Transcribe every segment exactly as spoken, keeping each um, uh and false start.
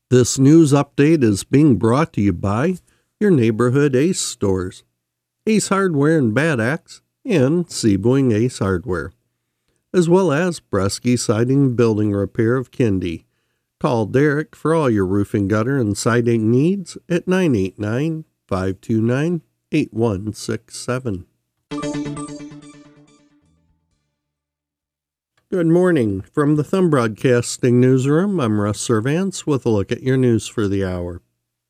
This news update is being brought to you by your neighborhood Ace stores, Ace Hardware in Bad Axe, and Seaboing Ace Hardware, as well as Bresky Siding and Building Repair of Kindy. Call Derek for all your roofing, gutter, and siding needs at nine eight nine, five two nine, eight one six seven. Good morning. From the Thumb Broadcasting Newsroom, I'm Russ Servance with a look at your news for the hour.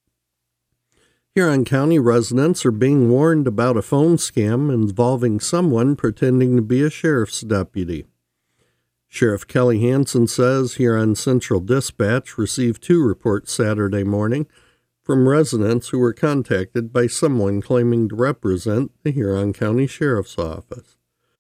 Huron County residents are being warned about a phone scam involving someone pretending to be a sheriff's deputy. Sheriff Kelly Hansen says Huron Central Dispatch received two reports Saturday morning from residents who were contacted by someone claiming to represent the Huron County Sheriff's Office.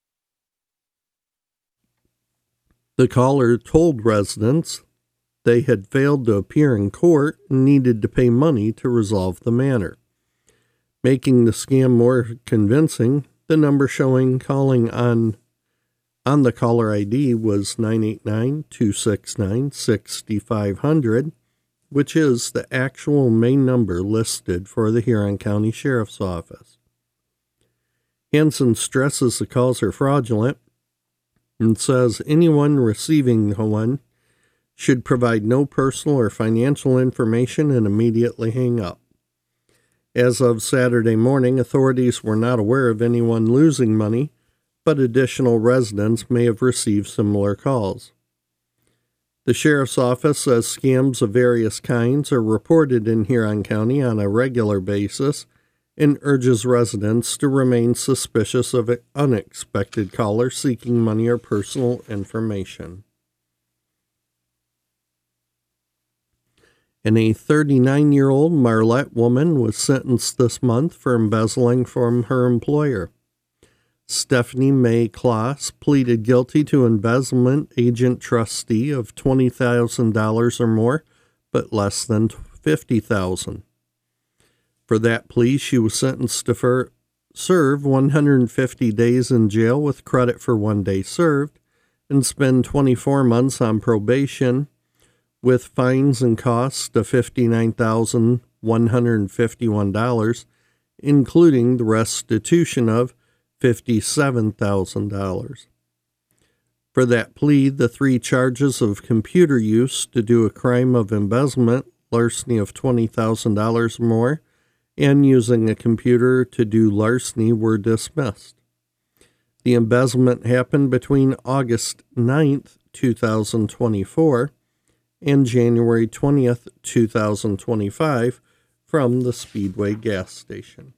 The caller told residents they had failed to appear in court and needed to pay money to resolve the matter. Making the scam more convincing, the number showing calling on on the caller I D was nine eight nine, two six nine, six five zero zero, which is the actual main number listed for the Huron County Sheriff's Office. Hansen stresses the calls are fraudulent and says anyone receiving one should provide no personal or financial information and immediately hang up. As of Saturday morning, authorities were not aware of anyone losing money, but additional residents may have received similar calls. The Sheriff's Office says scams of various kinds are reported in Huron County on a regular basis and urges residents to remain suspicious of unexpected callers seeking money or personal information. And a thirty-nine-year-old Marlette woman was sentenced this month for embezzling from her employer. Stephanie Mae Kloss pleaded guilty to embezzlement agent trustee of twenty thousand dollars or more, but less than fifty thousand dollars. For that plea, she was sentenced to fir- serve one hundred fifty days in jail with credit for one day served and spend twenty-four months on probation with fines and costs of fifty-nine thousand one hundred fifty-one dollars, including the restitution of fifty-seven thousand dollars. For that plea, the three charges of computer use to do a crime of embezzlement, larceny of twenty thousand dollars or more, and using a computer to do larceny were dismissed. The embezzlement happened between August ninth, two thousand twenty-four and January twentieth, two thousand twenty-five from the Speedway gas station.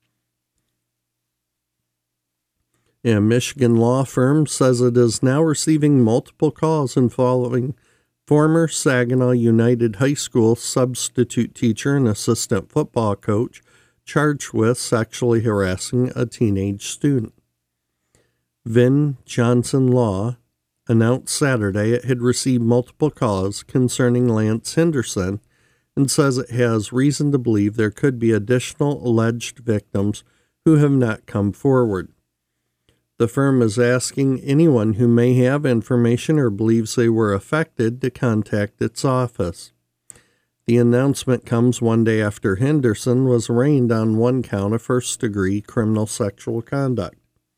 A Michigan law firm says it is now receiving multiple calls involving former Saginaw United High School substitute teacher and assistant football coach charged with sexually harassing a teenage student. Vin Johnson Law announced Saturday it had received multiple calls concerning Lance Henderson and says it has reason to believe there could be additional alleged victims who have not come forward. The firm is asking anyone who may have information or believes they were affected to contact its office. The announcement comes one day after Henderson was arraigned on one count of first-degree criminal sexual conduct.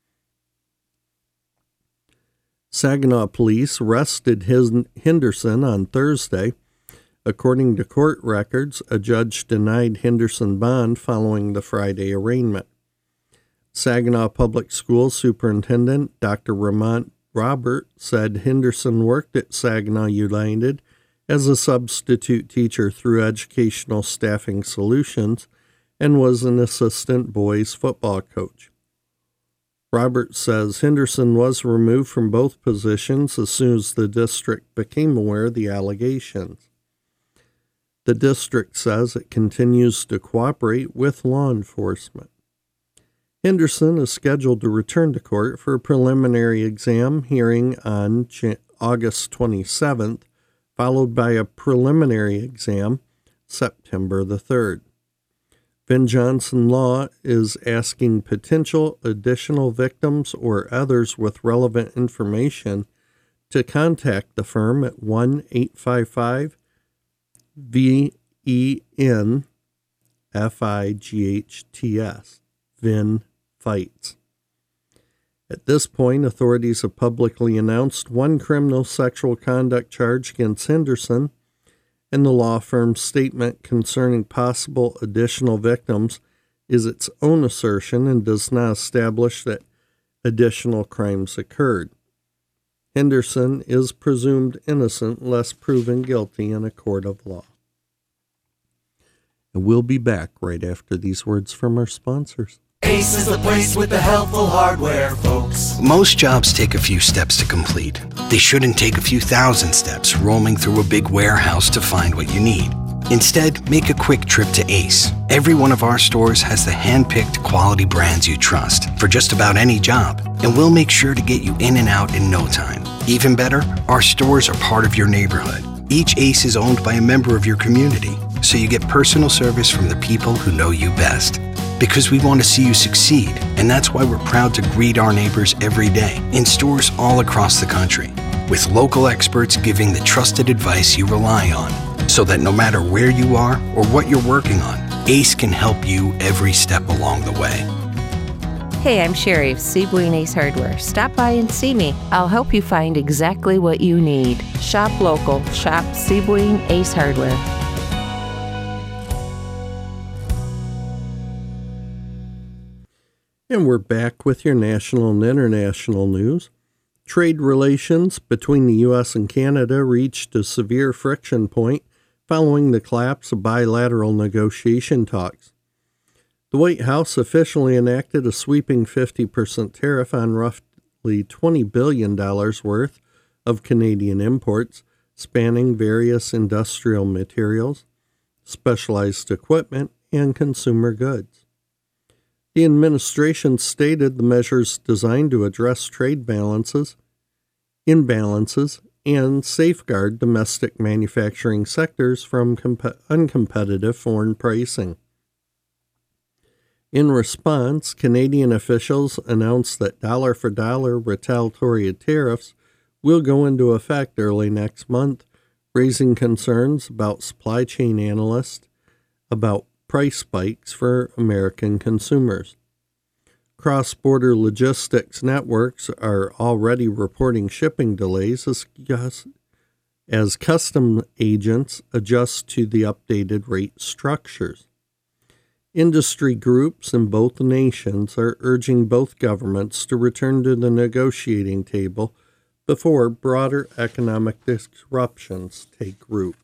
Saginaw police arrested Henderson on Thursday. According to court records, a judge denied Henderson bond following the Friday arraignment. Saginaw Public Schools Superintendent Doctor Ramont Robert said Henderson worked at Saginaw United as a substitute teacher through Educational Staffing Solutions and was an assistant boys football coach. Robert says Henderson was removed from both positions as soon as the district became aware of the allegations. The district says it continues to cooperate with law enforcement. Henderson is scheduled to return to court for a preliminary exam hearing on August twenty-seventh, followed by a preliminary exam September the third. Vin Johnson Law is asking potential additional victims or others with relevant information to contact the firm at one eight five five, V E N F I G H T S, Vin Fights. At this point, authorities have publicly announced one criminal sexual conduct charge against Henderson, and the law firm's statement concerning possible additional victims is its own assertion and does not establish that additional crimes occurred. Henderson is presumed innocent unless proven guilty in a court of law. And we'll be back right after these words from our sponsors. Ace is the place with the helpful hardware, folks. Most jobs take a few steps to complete. They shouldn't take a few thousand steps roaming through a big warehouse to find what you need. Instead, make a quick trip to Ace. Every one of our stores has the hand-picked quality brands you trust for just about any job, and we'll make sure to get you in and out in no time. Even better, our stores are part of your neighborhood. Each Ace is owned by a member of your community, so you get personal service from the people who know you best. Because we want to see you succeed, and that's why we're proud to greet our neighbors every day in stores all across the country, with local experts giving the trusted advice you rely on, so that no matter where you are or what you're working on, Ace can help you every step along the way. Hey, I'm Sherry of Seaboing Ace Hardware. Stop by and see me. I'll help you find exactly what you need. Shop local. Shop Seaboing Ace Hardware. And we're back with your national and international news. Trade relations between the U S and Canada reached a severe friction point following the collapse of bilateral negotiation talks. The White House officially enacted a sweeping fifty percent tariff on roughly twenty billion dollars worth of Canadian imports, spanning various industrial materials, specialized equipment, and consumer goods. The administration stated the measures designed to address trade balances, imbalances, and safeguard domestic manufacturing sectors from comp- uncompetitive foreign pricing. In response, Canadian officials announced that dollar-for-dollar retaliatory tariffs will go into effect early next month, raising concerns about supply chain analysts about price spikes for American consumers. Cross-border logistics networks are already reporting shipping delays as, as custom agents adjust to the updated rate structures. Industry groups in both nations are urging both governments to return to the negotiating table before broader economic disruptions take root.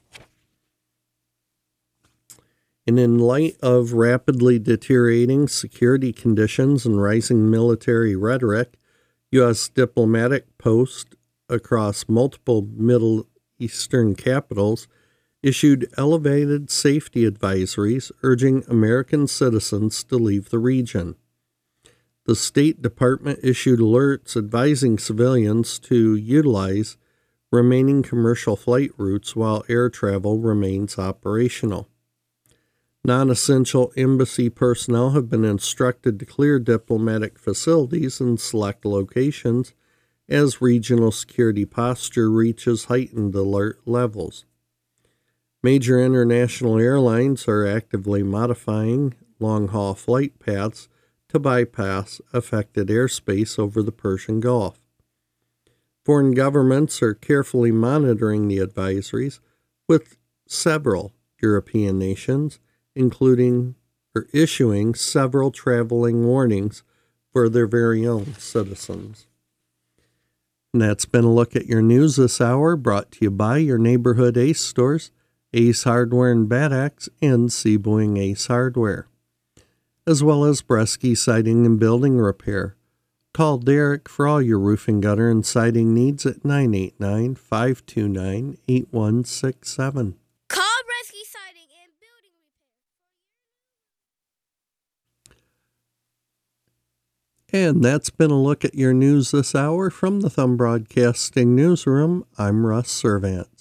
And in light of rapidly deteriorating security conditions and rising military rhetoric, U S diplomatic posts across multiple Middle Eastern capitals issued elevated safety advisories urging American citizens to leave the region. The State Department issued alerts advising civilians to utilize remaining commercial flight routes while air travel remains operational. Non-essential embassy personnel have been instructed to clear diplomatic facilities in select locations as regional security posture reaches heightened alert levels. Major international airlines are actively modifying long-haul flight paths to bypass affected airspace over the Persian Gulf. Foreign governments are carefully monitoring the advisories, with several European nations including or issuing several traveling warnings for their very own citizens. And that's been a look at your news this hour, brought to you by your neighborhood Ace stores, Ace Hardware in Bad Axe, and Seaboing Ace Hardware, as well as Bresky Siding and Building Repair. Call Derek for all your roofing, gutter, and siding needs at nine eight nine, five two nine, eight one six seven. Call Bresky Siding and Building Repair. And that's been a look at your news this hour from the Thumb Broadcasting Newsroom. I'm Russ Servant.